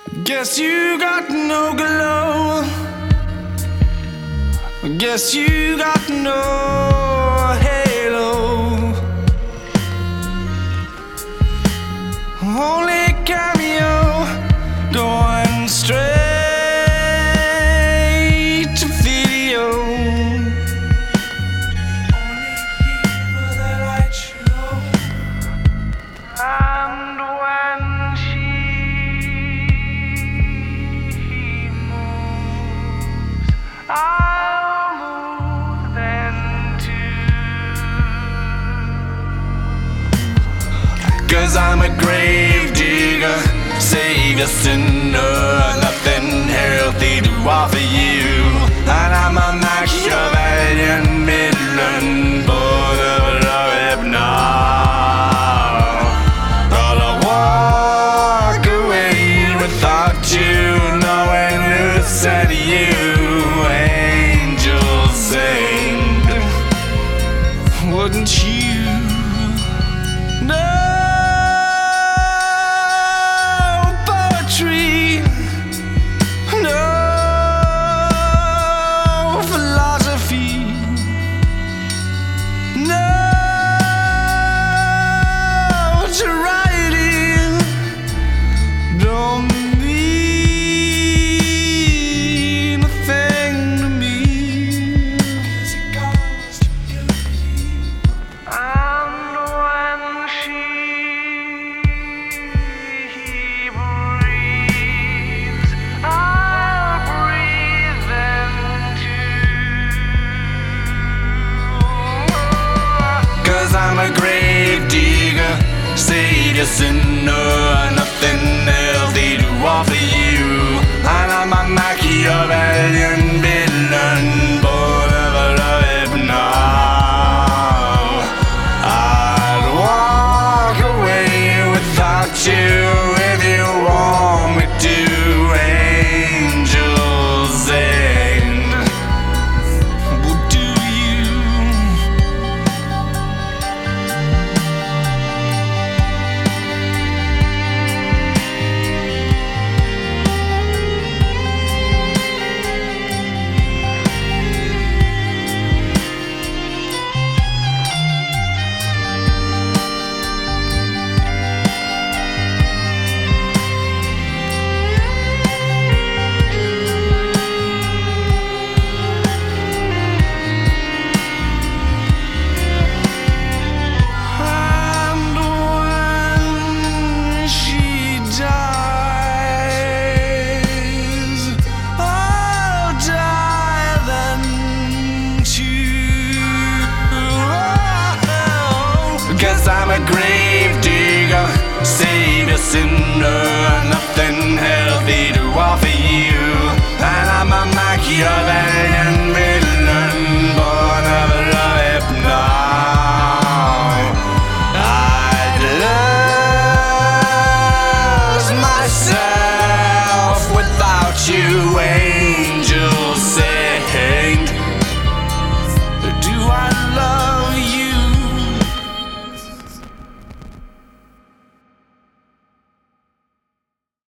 Guess you got no glow. Guess you got no halo. Only cameo going straight to video. Only people that light show. And when she moves, I'll move then too. 'Cause I'm a grave digger, savior sinner, nothing healthy to offer you. And I'm a Machiavellian Midland born of love now. Gotta walk away without you knowing who said you. Angel saint, wouldn't you know? No philosophy, no to writing, don't mean a thing to me. And when she breathes, I'll breathe then too. 'Cause I'm a grave digger, savior sinner, nothing healthy to offer you. And I'm a Machiavellian villain, born of a love now. I'd walk away without you if you want me to. Angels and well, do you? And when she dies, I'll die then too. 'Cause I'm a grave